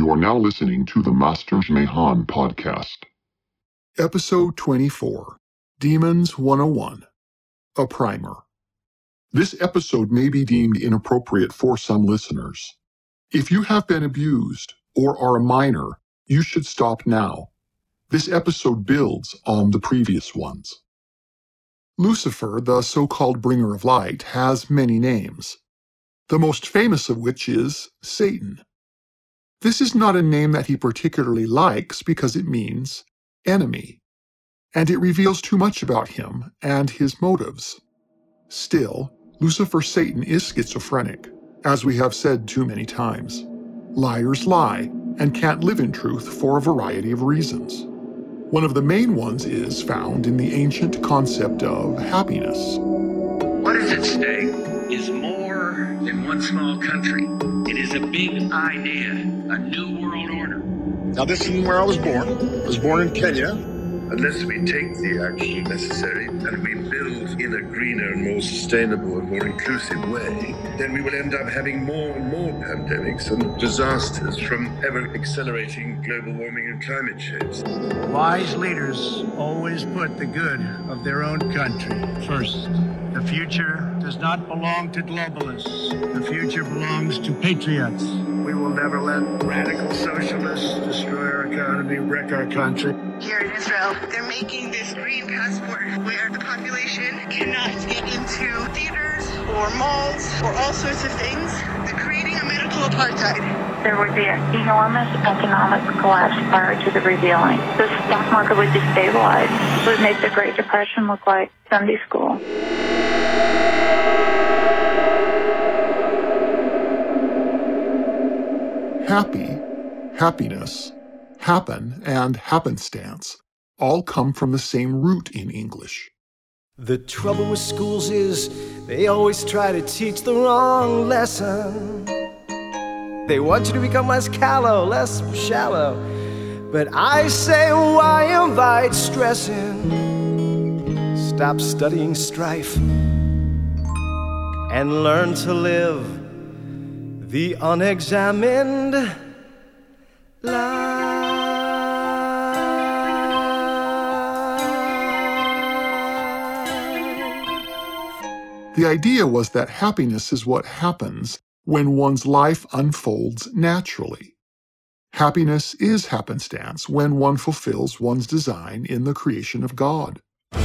You are now listening to the Masters Mahan podcast. Episode 24, Demons 101, a primer. This episode may be deemed inappropriate for some listeners. If you have been abused or are a minor, you should stop now. This episode builds on the previous ones. Lucifer, the so-called bringer of light, has many names, the most famous of which is Satan. This is not a name that he particularly likes because it means enemy, and it reveals too much about him and his motives. Still, Lucifer Satan is schizophrenic, as we have said too many times. Liars lie and can't live in truth for a variety of reasons. One of the main ones is found in the ancient concept of happiness. What is at stake is more than one small country. It is a big idea, a new world order. Now, this is where I was born. I was born in Kenya. Unless we take the action necessary and we build in a greener, more sustainable and more inclusive way, then we will end up having more and more pandemics and disasters from ever-accelerating global warming and climate change. Wise leaders always put the good of their own country first. The future does not belong to globalists. The future belongs to patriots. We will never let radical socialists destroy our economy, wreck our country. Here in Israel, they're making this green passport where the population cannot get into theaters or malls or all sorts of things. They're creating a medical apartheid. There would be an enormous economic collapse prior to the revealing. The stock market would destabilize. It would make the Great Depression look like Sunday school. Happy, happiness, happen, and happenstance all come from the same root in English. The trouble with schools is they always try to teach the wrong lesson. They want you to become less callow, less shallow. But I say, why invite stress in? Stop studying strife and learn to live the unexamined life. The idea was that happiness is what happens when one's life unfolds naturally. Happiness is happenstance when one fulfills one's design in the creation of God.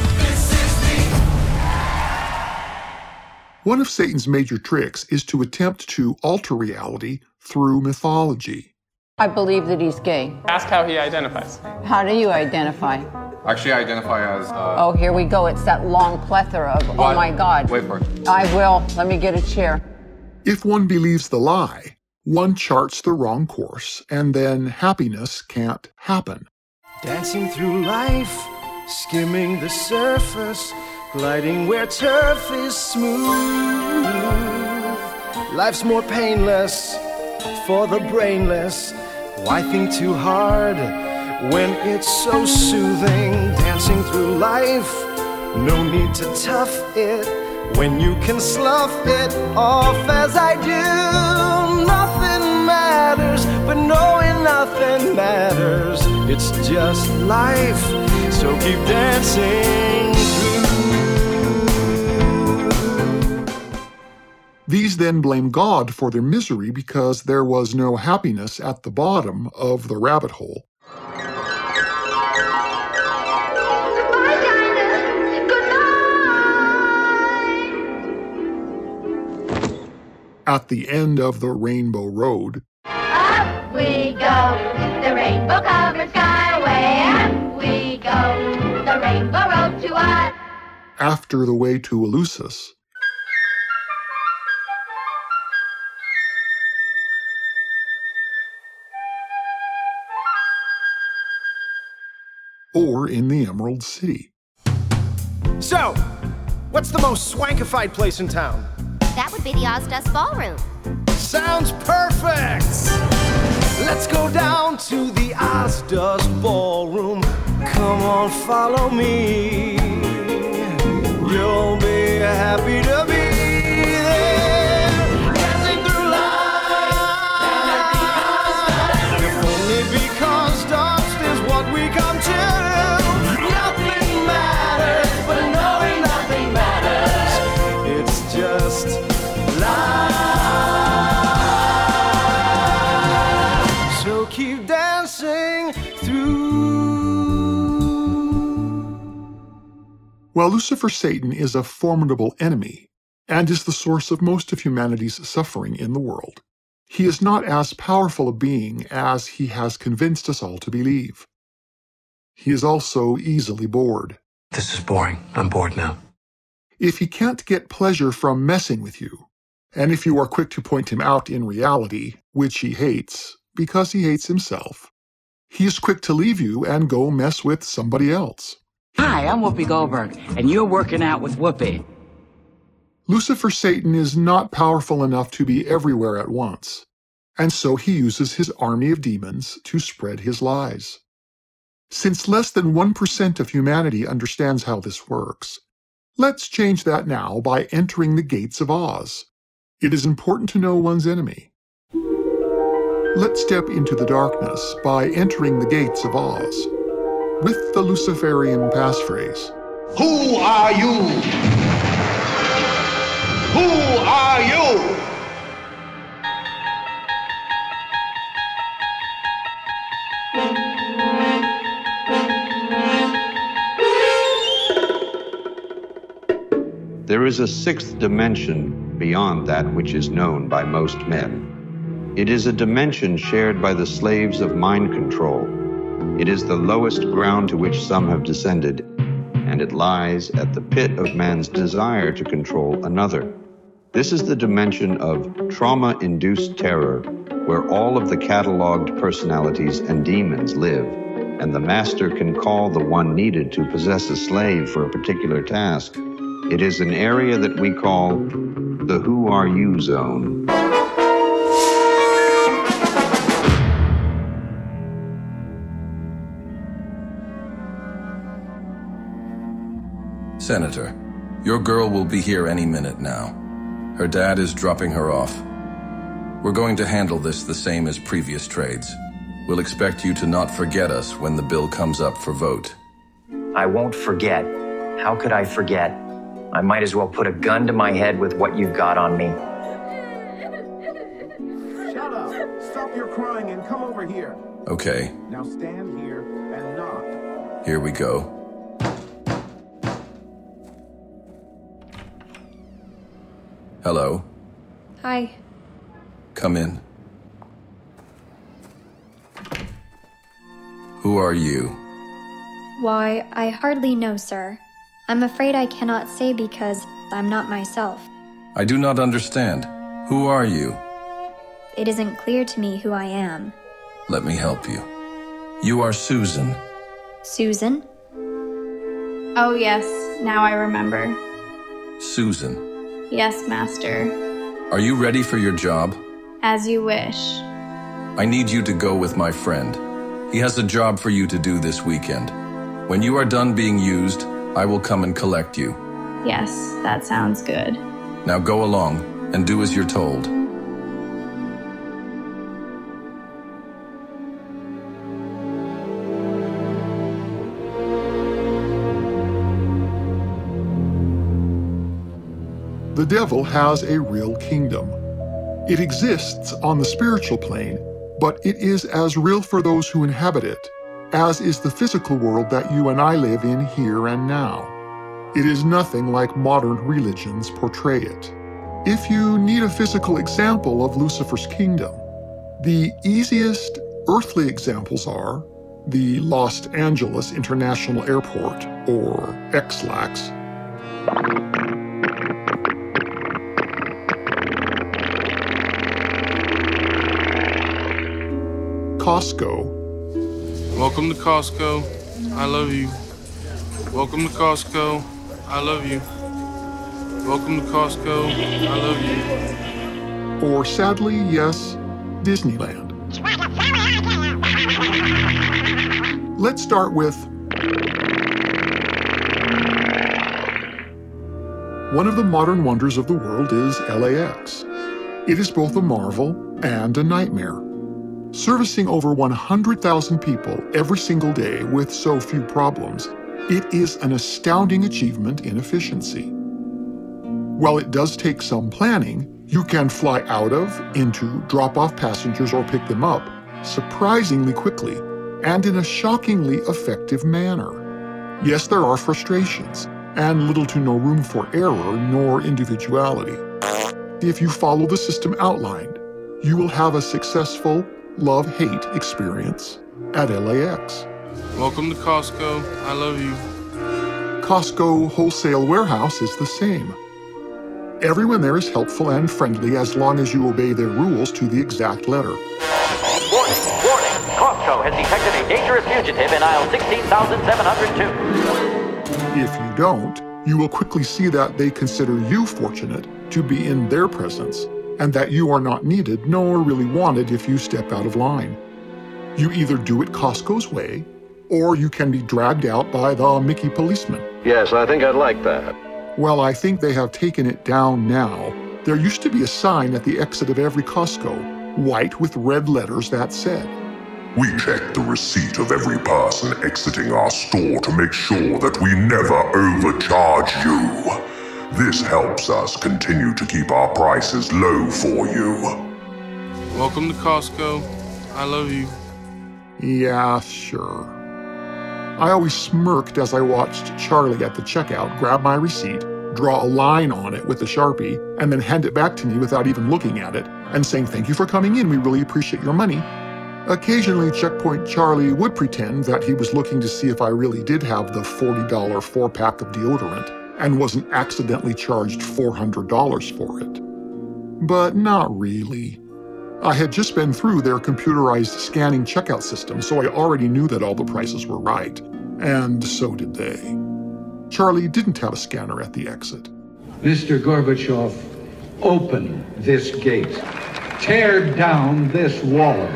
One of Satan's major tricks is to attempt to alter reality through mythology. I believe that he's gay. Ask how he identifies. How do you identify? Actually, I identify as... Oh, here we go. It's that long plethora of, what? Oh my God. Wait for it. I will. Let me get a chair. If one believes the lie, one charts the wrong course, and then happiness can't happen. Dancing through life, skimming the surface, gliding where turf is smooth. Life's more painless for the brainless. Why think too hard when it's so soothing? Dancing through life, no need to tough it when you can slough it off as I do. Nothing matters, but knowing nothing matters. It's just life, so keep dancing through. These then blame God for their misery because there was no happiness at the bottom of the rabbit hole. Goodbye, Dinah. Goodbye. At the end of the Rainbow Road, Up we go, the rainbow-covered skyway. Up we go, the rainbow road to us. after the way to Eleusis, or in the Emerald City. So, what's the most swankified place in town? That would be the Ozdust Ballroom. Sounds perfect! Let's go down to the Ozdust Ballroom. Come on, follow me. You'll be happy to be there. Dancing through life. While Lucifer Satan is a formidable enemy and is the source of most of humanity's suffering in the world, he is not as powerful a being as he has convinced us all to believe. He is also easily bored. This is boring. I'm bored now. If he can't get pleasure from messing with you, and if you are quick to point him out in reality, which he hates, because he hates himself, he is quick to leave you and go mess with somebody else. Hi, I'm Whoopi Goldberg, and you're working out with Whoopi. Lucifer Satan is not powerful enough to be everywhere at once, and so he uses his army of demons to spread his lies. Since less than 1% of humanity understands how this works, let's change that now by entering the gates of Oz. It is important to know one's enemy. Let's step into the darkness by entering the gates of Oz with the Luciferian passphrase. Who are you? Who are you? There is a sixth dimension beyond that which is known by most men. It is a dimension shared by the slaves of mind control. It is the lowest ground to which some have descended, and it lies at the pit of man's desire to control another. This is the dimension of trauma-induced terror, where all of the cataloged personalities and demons live, and the master can call the one needed to possess a slave for a particular task. It is an area that we call the Who Are You Zone. Senator, your girl will be here any minute now. Her dad is dropping her off. We're going to handle this the same as previous trades. We'll expect you to not forget us when the bill comes up for vote. I won't forget. How could I forget? I might as well put a gun to my head with what you've got on me. Shut up! Stop your crying and come over here. Okay. Now stand here and knock. Here we go. Hello. Hi. Come in. Who are you? Why, I hardly know, sir. I'm afraid I cannot say because I'm not myself. I do not understand. Who are you? It isn't clear to me who I am. Let me help you. You are Susan. Susan? Oh yes, now I remember. Susan. Yes, Master. Are you ready for your job? As you wish. I need you to go with my friend. He has a job for you to do this weekend. When you are done being used, I will come and collect you. Yes, that sounds good. Now go along and do as you're told. The devil has a real kingdom. It exists on the spiritual plane, but it is as real for those who inhabit it as is the physical world that you and I live in here and now. It is nothing like modern religions portray it. If you need a physical example of Lucifer's kingdom, the easiest earthly examples are the Los Angeles International Airport, or XLAX, Costco. Welcome to Costco. I love you. Welcome to Costco. I love you. Welcome to Costco. I love you. Or sadly, yes, Disneyland. Let's start with one of the modern wonders of the world is LAX. It is both a marvel and a nightmare. Servicing over 100,000 people every single day with so few problems, it is an astounding achievement in efficiency. While it does take some planning, you can fly out of, into, drop off passengers or pick them up surprisingly quickly and in a shockingly effective manner. Yes, there are frustrations, and little to no room for error nor individuality. If you follow the system outlined, you will have a successful love-hate experience at LAX. Welcome to Costco. I love you. Costco Wholesale Warehouse is the same. Everyone there is helpful and friendly as long as you obey their rules to the exact letter. Warning, warning! Costco has detected a dangerous fugitive in aisle 16,702. If you don't, you will quickly see that they consider you fortunate to be in their presence, and that you are not needed nor really wanted if you step out of line. You either do it Costco's way, or you can be dragged out by the Mickey policeman. Yes, I think I'd like that. Well, I think they have taken it down now. There used to be a sign at the exit of every Costco, white with red letters that said, "We check the receipt of every person exiting our store to make sure that we never overcharge you. This helps us continue to keep our prices low for you." Welcome to Costco. I love you. Yeah, sure. I always smirked as I watched Charlie at the checkout grab my receipt, draw a line on it with a Sharpie, and then hand it back to me without even looking at it, and saying, "Thank you for coming in, we really appreciate your money." Occasionally, Checkpoint Charlie would pretend that he was looking to see if I really did have the $40 4-pack of deodorant and wasn't accidentally charged $400 for it. But not really. I had just been through their computerized scanning checkout system, so I already knew that all the prices were right. And so did they. Charlie didn't have a scanner at the exit. Mr. Gorbachev, open this gate. Tear down this wall.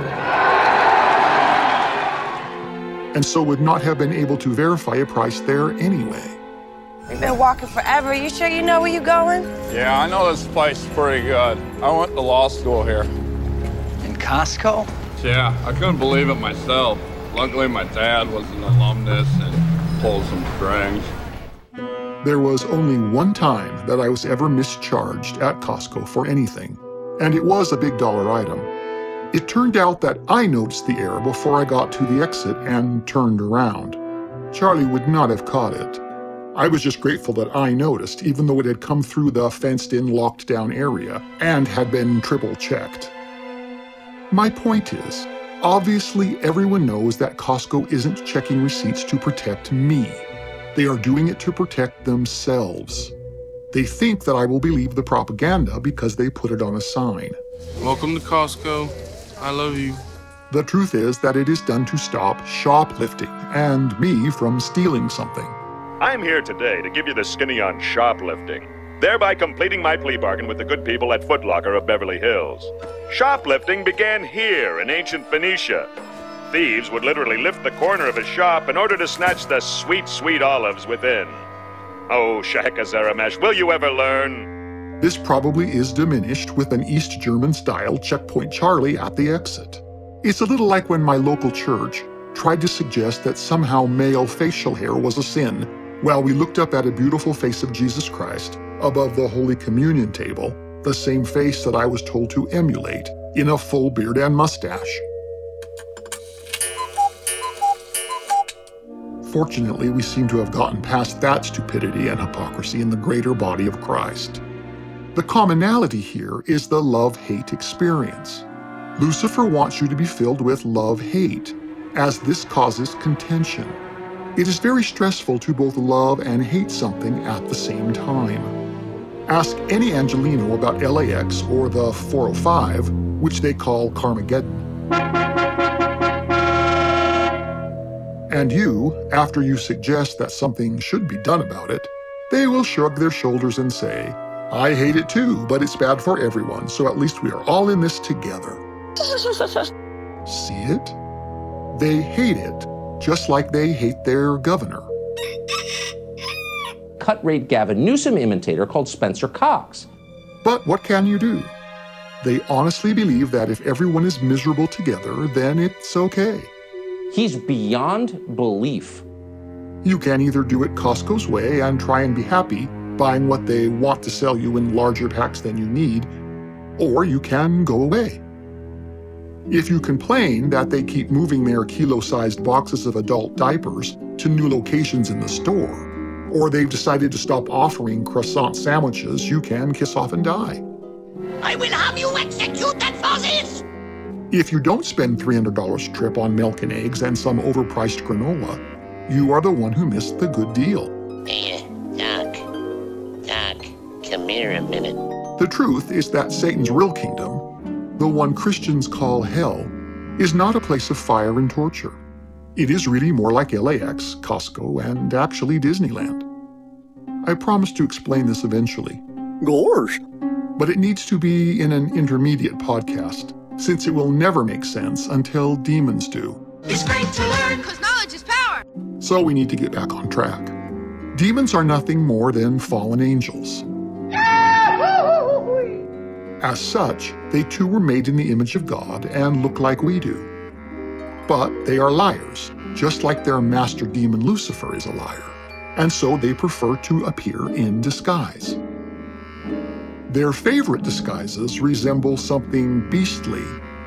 And so would not have been able to verify a price there anyway. We've been walking forever. You sure you know where you're going? Yeah, I know this place is pretty good. I went to law school here. In Costco? Yeah, I couldn't believe it myself. Luckily, my dad was an alumnus and pulled some strings. There was only one time that I was ever mischarged at Costco for anything, and it was a big dollar item. It turned out that I noticed the error before I got to the exit and turned around. Charlie would not have caught it. I was just grateful that I noticed, even though it had come through the fenced-in, locked-down area and had been triple-checked. My point is, obviously everyone knows that Costco isn't checking receipts to protect me. They are doing it to protect themselves. They think that I will believe the propaganda because they put it on a sign. Welcome to Costco. I love you. The truth is that it is done to stop shoplifting and me from stealing something. I'm here today to give you the skinny on shoplifting, thereby completing my plea bargain with the good people at Foot Locker of Beverly Hills. Shoplifting began here in ancient Phoenicia. Thieves would literally lift the corner of a shop in order to snatch the sweet, sweet olives within. Oh, Shahekazaramesh, will you ever learn? This probably is diminished with an East German-style Checkpoint Charlie at the exit. It's a little like when my local church tried to suggest that somehow male facial hair was a sin, while we looked up at a beautiful face of Jesus Christ above the Holy Communion table, the same face that I was told to emulate in a full beard and mustache. Fortunately, we seem to have gotten past that stupidity and hypocrisy in the greater body of Christ. The commonality here is the love-hate experience. Lucifer wants you to be filled with love-hate, as this causes contention. It is very stressful to both love and hate something at the same time. Ask any Angelino about LAX or the 405, which they call Carmageddon. And you, after you suggest that something should be done about it, they will shrug their shoulders and say, "I hate it too, but it's bad for everyone, so at least we are all in this together." See it? They hate it, just like they hate their governor. Cut-rate Gavin Newsom imitator called Spencer Cox. But what can you do? They honestly believe that if everyone is miserable together, then it's okay. He's beyond belief. You can either do it Costco's way and try and be happy, buying what they want to sell you in larger packs than you need, or you can go away. If you complain that they keep moving their kilo-sized boxes of adult diapers to new locations in the store, or they've decided to stop offering croissant sandwiches you can kiss off and die. I will have you executed for this! If you don't spend $300 a trip on milk and eggs and some overpriced granola, you are the one who missed the good deal. Doc, come here a minute. The truth is that Satan's real kingdom, the one Christians call hell, is not a place of fire and torture. It is really more like LAX, Costco, and actually Disneyland. I promise to explain this eventually. Gosh! But it needs to be in an intermediate podcast, since it will never make sense until demons do. It's great to learn, because knowledge is power! So we need to get back on track. Demons are nothing more than fallen angels. As such, they too were made in the image of God and look like we do. But they are liars, just like their master demon Lucifer is a liar, and so they prefer to appear in disguise. Their favorite disguises resemble something beastly,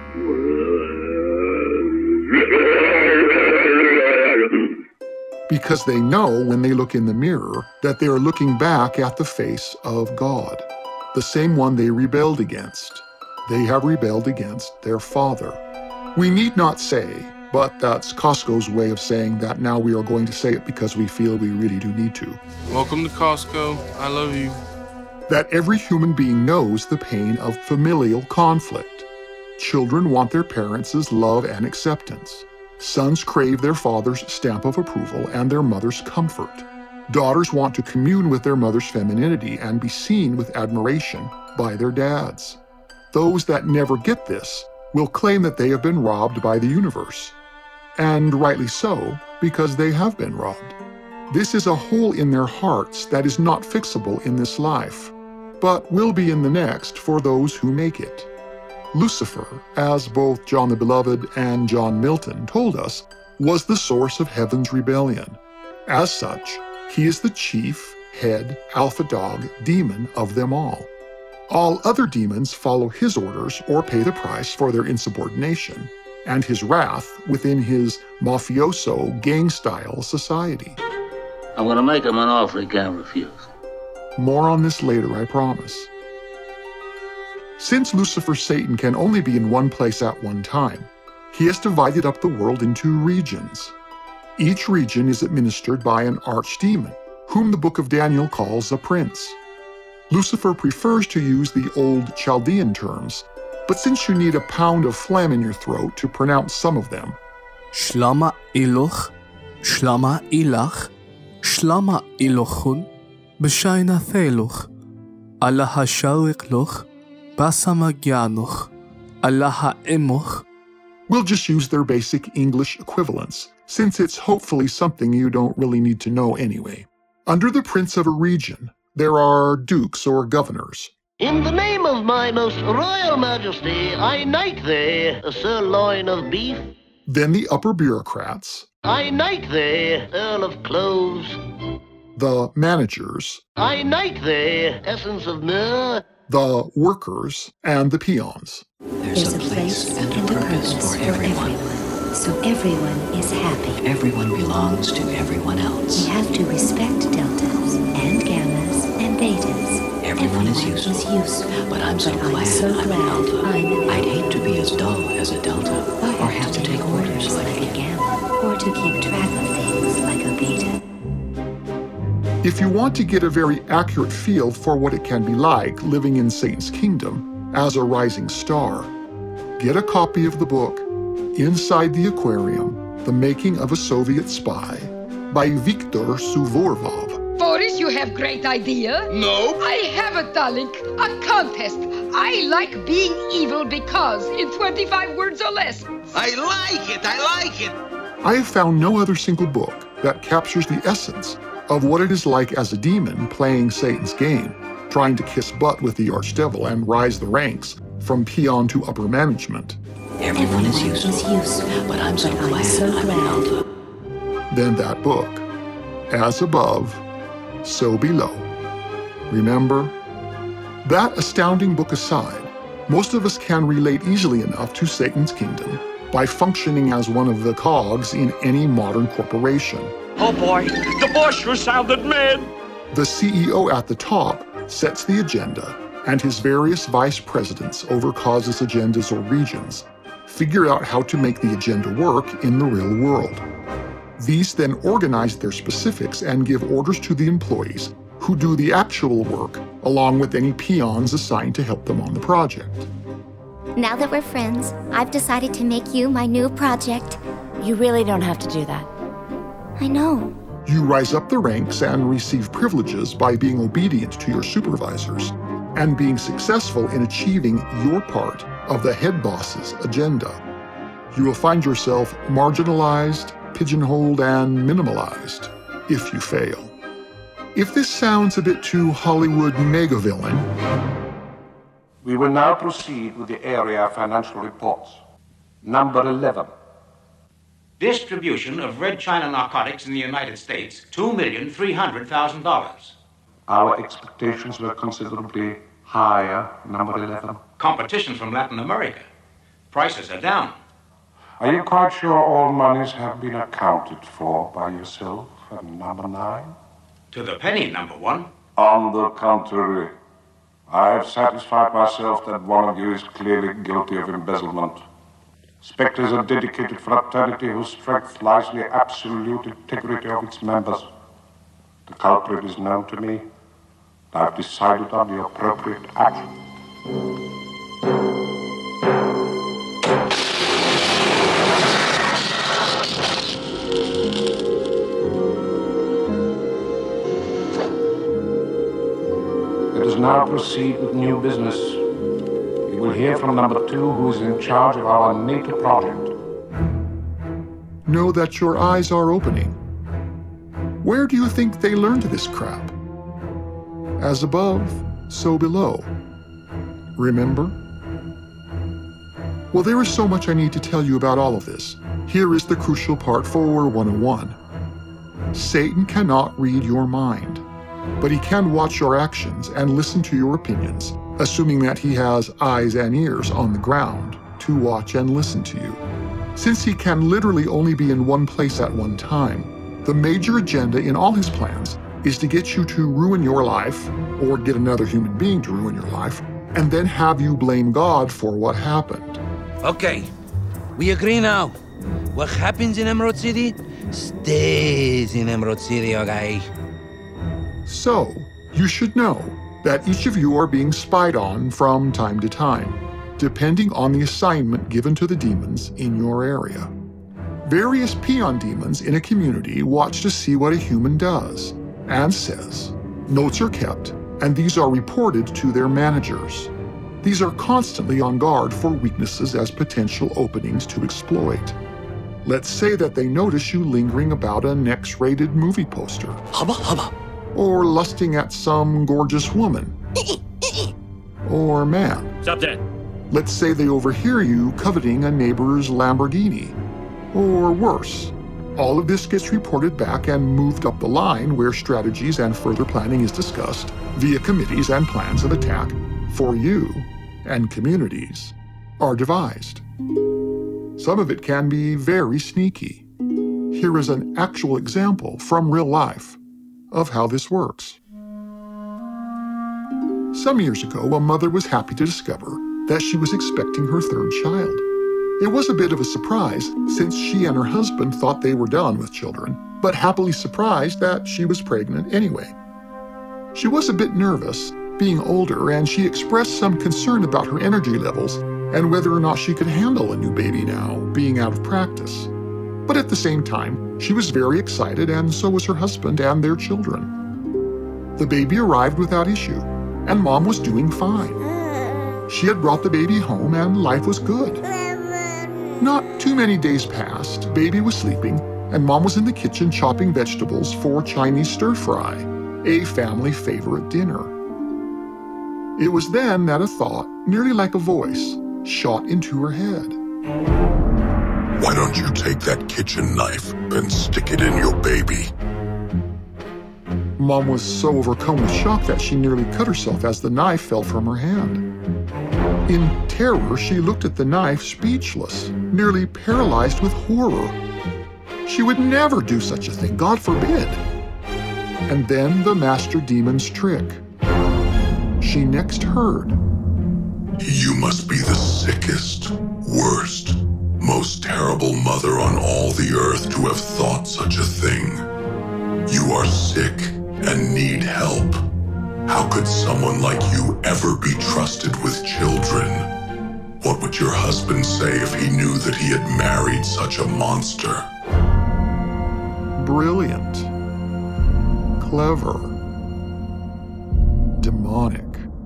because they know when they look in the mirror that they are looking back at the face of God, the same one they rebelled against. They have rebelled against their Father. We need not say, but that's Costco's way of saying that now we are going to say it because we feel we really do need to. Welcome to Costco. I love you. That every human being knows the pain of familial conflict. Children want their parents' love and acceptance. Sons crave their father's stamp of approval and their mother's comfort. Daughters want to commune with their mother's femininity and be seen with admiration by their dads. Those that never get this will claim that they have been robbed by the universe. And rightly so, because they have been robbed. This is a hole in their hearts that is not fixable in this life, but will be in the next for those who make it. Lucifer, as both John the Beloved and John Milton told us, was the source of heaven's rebellion. As such, he is the chief, head, alpha dog demon of them all. All other demons follow his orders or pay the price for their insubordination, and his wrath within his mafioso gang-style society. I'm going to make him an offer he can't refuse. More on this later, I promise. Since Lucifer Satan can only be in one place at one time, he has divided up the world into regions. Each region is administered by an archdemon, whom the book of Daniel calls a prince. Lucifer prefers to use the old Chaldean terms, but since you need a pound of phlegm in your throat to pronounce some of them, Shlama Iluch, Shlama Ilach, Shlama Ilochun, B'shayna Theluch, Allah HaSharik Luch, Basamagyanuch, Allah HaEmuch. We'll just use their basic English equivalents, since it's hopefully something you don't really need to know anyway. Under the prince of a region, there are dukes or governors. In the name of my most royal majesty, I knight thee a sirloin of beef. Then the upper bureaucrats. I knight thee Earl of Cloves. The managers. I knight thee essence of myrrh. The workers and the peons. There's a place and a purpose for everyone. So everyone is happy. Everyone belongs to everyone else. We have to respect deltas and gammas and betas. Everyone is useful. But I'm so glad I'm an alpha. I'd hate to be as dull as a delta, or have to take orders like a gamma, or to keep track of things like a beta. If you want to get a very accurate feel for what it can be like living in Satan's kingdom as a rising star, get a copy of the book Inside the Aquarium, The Making of a Soviet Spy by Viktor Suvorov. Boris, you have great idea. No. I have it, darling. A contest. I like being evil because in 25 words or less. I like it. I have found no other single book that captures the essence of what it is like as a demon playing Satan's game, trying to kiss butt with the archdevil and rise the ranks from peon to upper management. Everyone is useful, but I'm so glad I'm an alpha. Then that book, As Above, So Below. Remember? That astounding book aside, most of us can relate easily enough to Satan's kingdom by functioning as one of the cogs in any modern corporation. Oh boy, the boss sure sounded mad. The CEO at the top sets the agenda, and his various vice presidents over causes agendas or regions figure out how to make the agenda work in the real world. These then organize their specifics and give orders to the employees who do the actual work, along with any peons assigned to help them on the project. Now that we're friends, I've decided to make you my new project. You really don't have to do that. I know. You rise up the ranks and receive privileges by being obedient to your supervisors and being successful in achieving your part of the head boss's agenda. You will find yourself marginalized, pigeonholed, and minimalized if you fail. If this sounds a bit too Hollywood mega-villain, we will now proceed with the area financial reports. Number 11. Distribution of red China narcotics in the United States, $2,300,000. Our expectations were considerably higher, number 11. Competition from Latin America. Prices are down. Are you quite sure all monies have been accounted for by yourself and number 9? To the penny, number 1. On the contrary, I have satisfied myself that one of you is clearly guilty of embezzlement. Spectre is a dedicated fraternity whose strength lies in the absolute integrity of its members. The culprit is known to me. I have decided on the appropriate action. Let us now proceed with new business. You will hear from number 2, who is in charge of our NATO project. know that your eyes are opening. Where do you think they learned this crap? As above, so below. Remember? Well, there is so much I need to tell you about all of this. Here is the crucial part for 101. Satan cannot read your mind, but he can watch your actions and listen to your opinions, assuming that he has eyes and ears on the ground to watch and listen to you. Since he can literally only be in one place at one time, the major agenda in all his plans is to get you to ruin your life, or get another human being to ruin your life, and then have you blame God for what happened. Okay, we agree now. What happens in Emerald City stays in Emerald City, okay? So, you should know that each of you are being spied on from time to time, depending on the assignment given to the demons in your area. Various peon demons in a community watch to see what a human does and says. Notes are kept, and these are reported to their managers. These are constantly on guard for weaknesses as potential openings to exploit. Let's say that they notice you lingering about an X-rated movie poster. Hubba hubba. Or lusting at some gorgeous woman. Or man. Stop that. Let's say they overhear you coveting a neighbor's Lamborghini. Or worse. All of this gets reported back and moved up the line where strategies and further planning is discussed via committees and plans of attack for you and communities are devised. Some of it can be very sneaky. Here is an actual example from real life of how this works. Some years ago, a mother was happy to discover that she was expecting her third child. It was a bit of a surprise since she and her husband thought they were done with children, but happily surprised that she was pregnant anyway. She was a bit nervous, being older, and she expressed some concern about her energy levels and whether or not she could handle a new baby now, being out of practice. But at the same time, she was very excited, and so was her husband and their children. The baby arrived without issue, and Mom was doing fine. She had brought the baby home, and life was good. Not too many days passed, baby was sleeping, and Mom was in the kitchen chopping vegetables for Chinese stir-fry, a family favorite dinner. It was then that a thought, nearly like a voice, shot into her head. Why don't you take that kitchen knife and stick it in your baby? Mom was so overcome with shock that she nearly cut herself as the knife fell from her hand. In terror, she looked at the knife speechless, nearly paralyzed with horror. She would never do such a thing, God forbid. And then the master demon's trick. She next heard. You must be the sickest, worst, most terrible mother on all the earth to have thought such a thing. You are sick and need help. How could someone like you ever be trusted with children? What would your husband say if he knew that he had married such a monster? Brilliant. Clever. Demonic.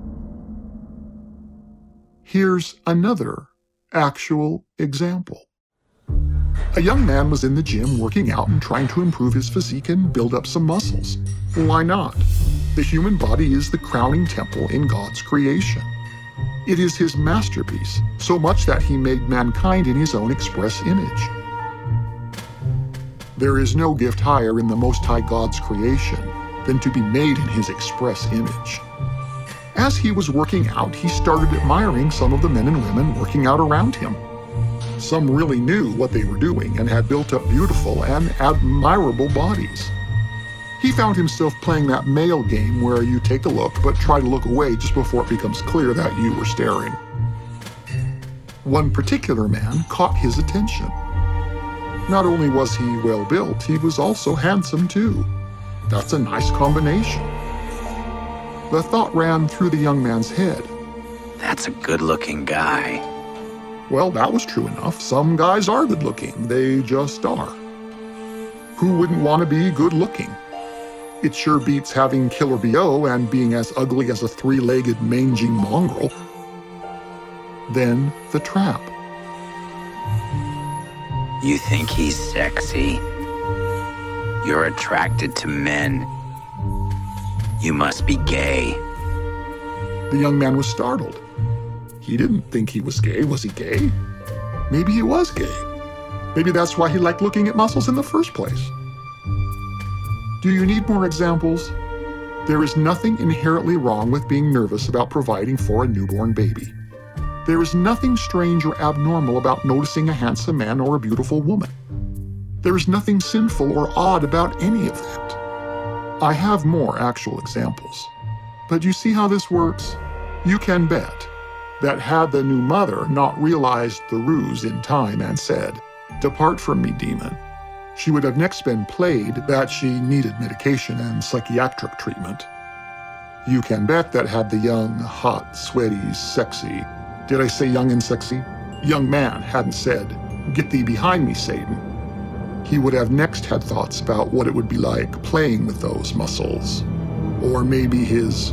Here's another actual example. A young man was in the gym working out and trying to improve his physique and build up some muscles. Why not? The human body is the crowning temple in God's creation. It is his masterpiece, so much that he made mankind in his own express image. There is no gift higher in the Most High God's creation than to be made in his express image. As he was working out, he started admiring some of the men and women working out around him. Some really knew what they were doing and had built up beautiful and admirable bodies. He found himself playing that male game where you take a look but try to look away just before it becomes clear that you were staring. One particular man caught his attention. Not only was he well built, he was also handsome too. That's a nice combination. The thought ran through the young man's head. That's a good-looking guy. Well, that was true enough. Some guys are good-looking. They just are. Who wouldn't want to be good-looking? It sure beats having killer BO and being as ugly as a three-legged mangy mongrel. Then the trap. You think he's sexy? You're attracted to men. You must be gay. The young man was startled. He didn't think he was gay. Was he gay? Maybe he was gay. Maybe that's why he liked looking at muscles in the first place. Do you need more examples? There is nothing inherently wrong with being nervous about providing for a newborn baby. There is nothing strange or abnormal about noticing a handsome man or a beautiful woman. There is nothing sinful or odd about any of that. I have more actual examples. But you see how this works? You can bet that had the new mother not realized the ruse in time and said, "Depart from me, demon," she would have next been played that she needed medication and psychiatric treatment. You can bet that had the young, hot, sweaty, sexy, did I say young and sexy? Young man hadn't said, "Get thee behind me, Satan," he would have next had thoughts about what it would be like playing with those muscles. Or maybe his...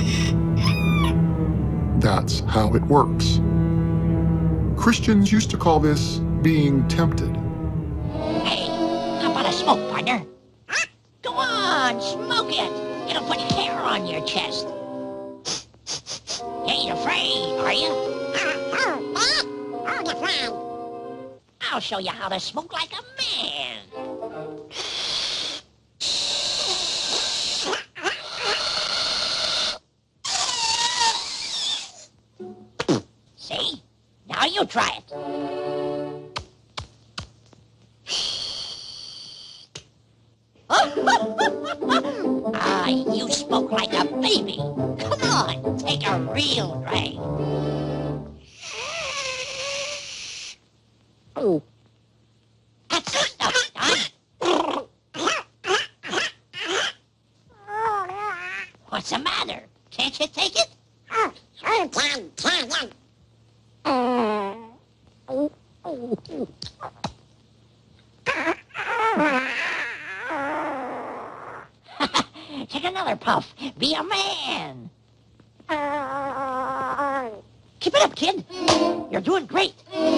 That's how it works. Christians used to call this being tempted. Hey, how about a smoke, partner? Huh? Go on, smoke it. It'll put hair on your chest. You ain't afraid, are you? I'll show you how to smoke like a man. See? Now you try it. Ah, you smoke like a baby. Come on, take a real drag. Oh. That's it, done. What's the matter? Can't you take it? Take another puff. Be a man. Keep it up, kid. You're doing great.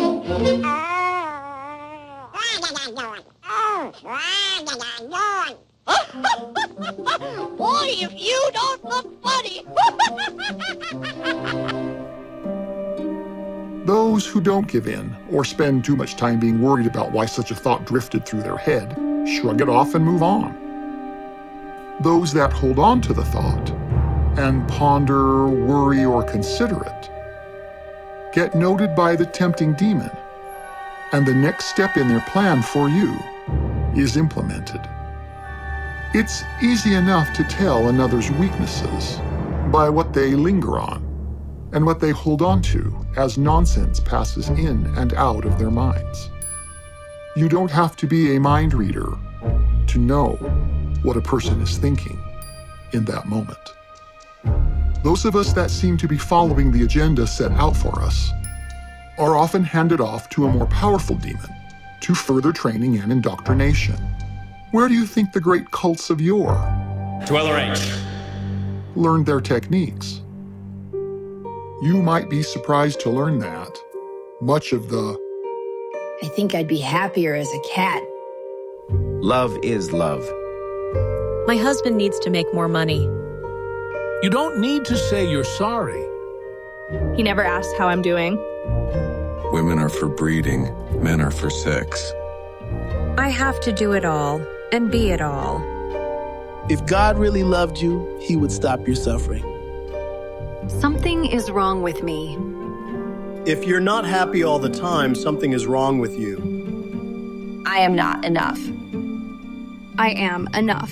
Boy, if you don't look funny. Those who don't give in or spend too much time being worried about why such a thought drifted through their head shrug it off and move on. Those that hold on to the thought and ponder, worry, or consider it get noted by the tempting demon, and the next step in their plan for you is implemented. It's easy enough to tell another's weaknesses by what they linger on and what they hold on to as nonsense passes in and out of their minds. You don't have to be a mind reader to know what a person is thinking in that moment. Those of us that seem to be following the agenda set out for us are often handed off to a more powerful demon to further training and indoctrination. Where do you think the great cults of yore, to LRH, learned their techniques? You might be surprised to learn that much of the I think I'd be happier as a cat. Love is love. My husband needs to make more money. You don't need to say you're sorry. He never asks how I'm doing. Women are for breeding, men are for sex. I have to do it all and be it all. If God really loved you, he would stop your suffering. Something is wrong with me. If you're not happy all the time, something is wrong with you. I am not enough. I am enough.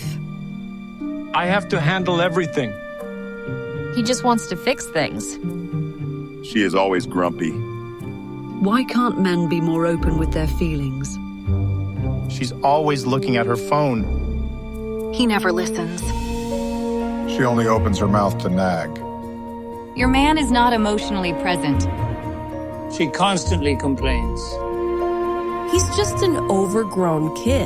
I have to handle everything. He just wants to fix things. She is always grumpy. Why can't men be more open with their feelings? She's always looking at her phone. He never listens. She only opens her mouth to nag. Your man is not emotionally present. She constantly complains. He's just an overgrown kid.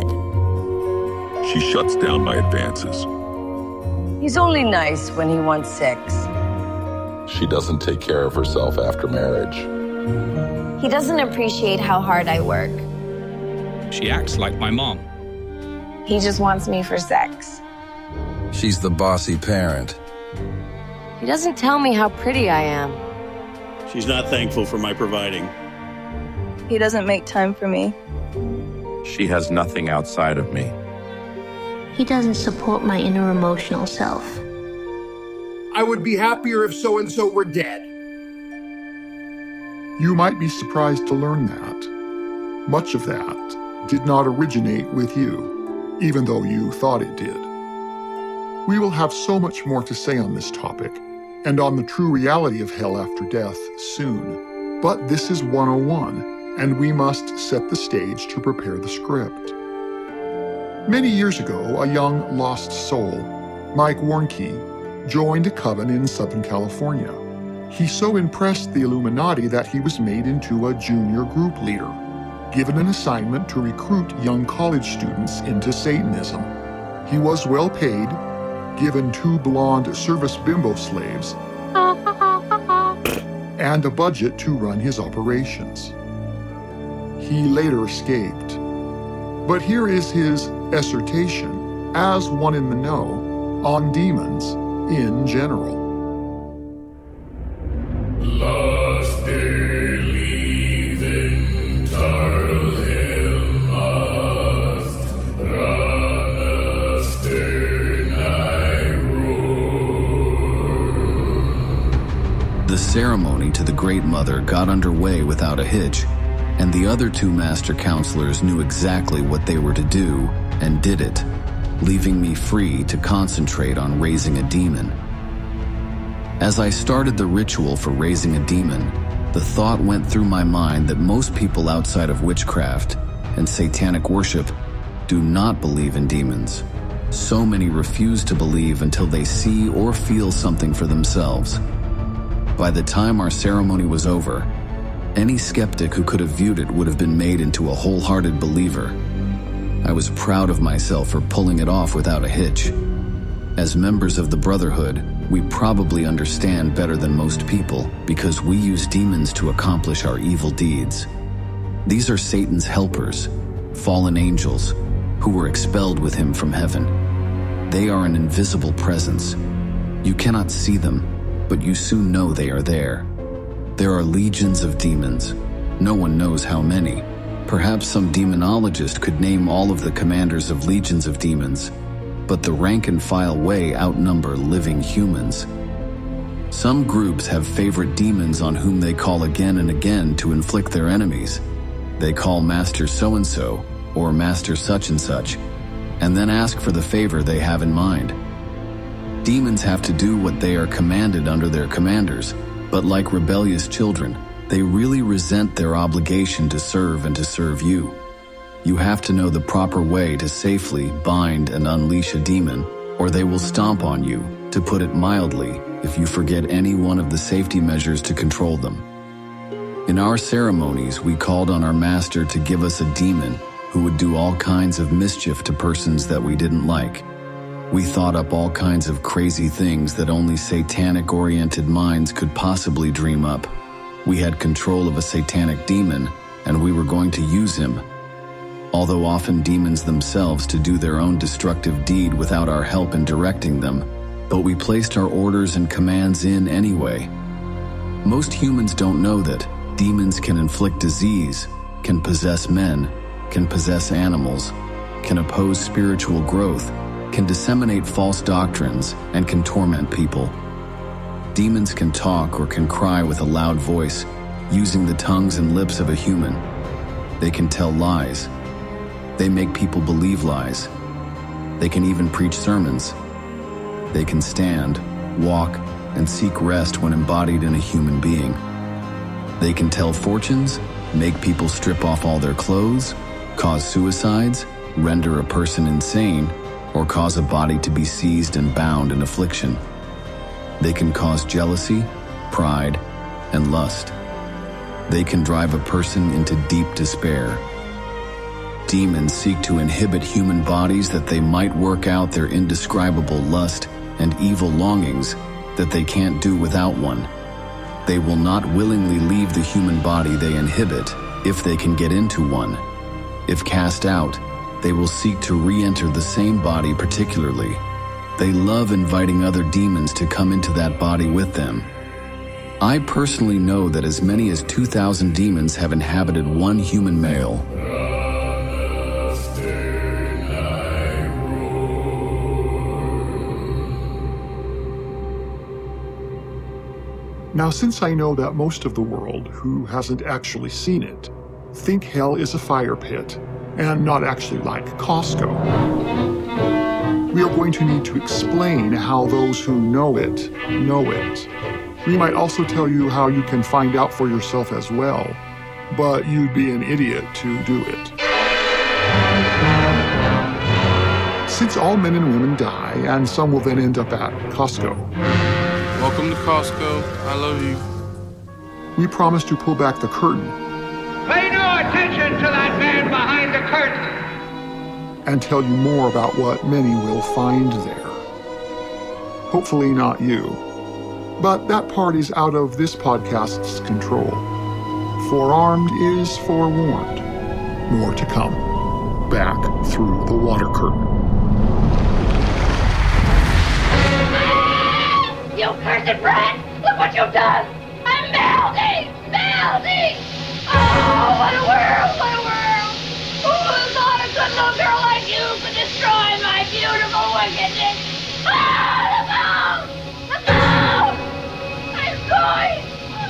She shuts down my advances. He's only nice when he wants sex. She doesn't take care of herself after marriage. He doesn't appreciate how hard I work. She acts like my mom. He just wants me for sex. She's the bossy parent. He doesn't tell me how pretty I am. She's not thankful for my providing. He doesn't make time for me. She has nothing outside of me. He doesn't support my inner emotional self. I would be happier if so-and-so were dead. You might be surprised to learn that much of that did not originate with you, even though you thought it did. We will have so much more to say on this topic and on the true reality of hell after death soon. But this is 101, and we must set the stage to prepare the script. Many years ago, a young lost soul, Mike Warnke, joined a coven in Southern California. He so impressed the Illuminati that he was made into a junior group leader, given an assignment to recruit young college students into Satanism. He was well paid, given 2 blonde service bimbo slaves, and a budget to run his operations. He later escaped. But here is his exhortation, as one in the know, on demons in general. Last day leaving The ceremony to the Great Mother got underway without a hitch, and the other 2 master counselors knew exactly what they were to do and did it, leaving me free to concentrate on raising a demon. As I started the ritual for raising a demon, the thought went through my mind that most people outside of witchcraft and satanic worship do not believe in demons. So many refuse to believe until they see or feel something for themselves. By the time our ceremony was over, any skeptic who could have viewed it would have been made into a wholehearted believer. I was proud of myself for pulling it off without a hitch. As members of the Brotherhood, we probably understand better than most people because we use demons to accomplish our evil deeds. These are Satan's helpers, fallen angels, who were expelled with him from heaven. They are an invisible presence. You cannot see them, but you soon know they are there. There are legions of demons. No one knows how many. Perhaps some demonologist could name all of the commanders of legions of demons, but the rank-and-file way outnumber living humans. Some groups have favorite demons on whom they call again and again to inflict their enemies. They call Master so-and-so, or Master such and such, and then ask for the favor they have in mind. Demons have to do what they are commanded under their commanders, but like rebellious children, they really resent their obligation to serve and to serve you. You have to know the proper way to safely bind and unleash a demon, or they will stomp on you, to put it mildly, if you forget any one of the safety measures to control them. In our ceremonies, we called on our master to give us a demon who would do all kinds of mischief to persons that we didn't like. We thought up all kinds of crazy things that only satanic-oriented minds could possibly dream up. We had control of a satanic demon, and we were going to use him. Although often demons themselves to do their own destructive deed without our help in directing them, but we placed our orders and commands in anyway. Most humans don't know that demons can inflict disease, can possess men, can possess animals, can oppose spiritual growth, can disseminate false doctrines, and can torment people. Demons can talk or can cry with a loud voice, using the tongues and lips of a human. They can tell lies. They make people believe lies. They can even preach sermons. They can stand, walk, and seek rest when embodied in a human being. They can tell fortunes, make people strip off all their clothes, cause suicides, render a person insane, or cause a body to be seized and bound in affliction. They can cause jealousy, pride, and lust. They can drive a person into deep despair. Demons seek to inhibit human bodies that they might work out their indescribable lust and evil longings that they can't do without one. They will not willingly leave the human body they inhibit if they can get into one. If cast out, they will seek to re-enter the same body particularly. They love inviting other demons to come into that body with them. I personally know that as many as 2,000 demons have inhabited one human male. Now, since I know that most of the world who hasn't actually seen it think hell is a fire pit and not actually like Costco, we are going to need to explain how those who know it know it. We might also tell you how you can find out for yourself as well, but you'd be an idiot to do it. Since all men and women die, and some will then end up at Costco. Welcome to Costco. I love you. We promise to pull back the curtain. Pay no attention to that man behind the curtain. And tell you more about what many will find there. Hopefully not you. But that part is out of this podcast's control. Forearmed is forewarned. More to come. Back through the water curtain. You cursed brat! Look what you've done! I'm melting! Melting! Oh, what a world! What a world! Who thought a good little girl like you could destroy my beautiful wickedness? Ah, the moon! The moon! I'm going!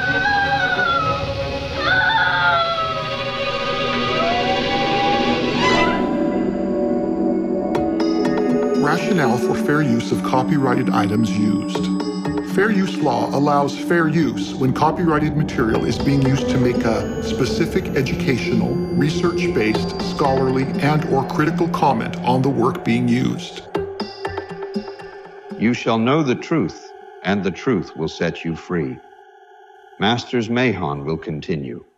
Rationale for fair use of copyrighted items used. Fair use law allows fair use when copyrighted material is being used to make a specific educational, research-based, scholarly, and/or critical comment on the work being used. You shall know the truth, and the truth will set you free. Masters Mahon will continue.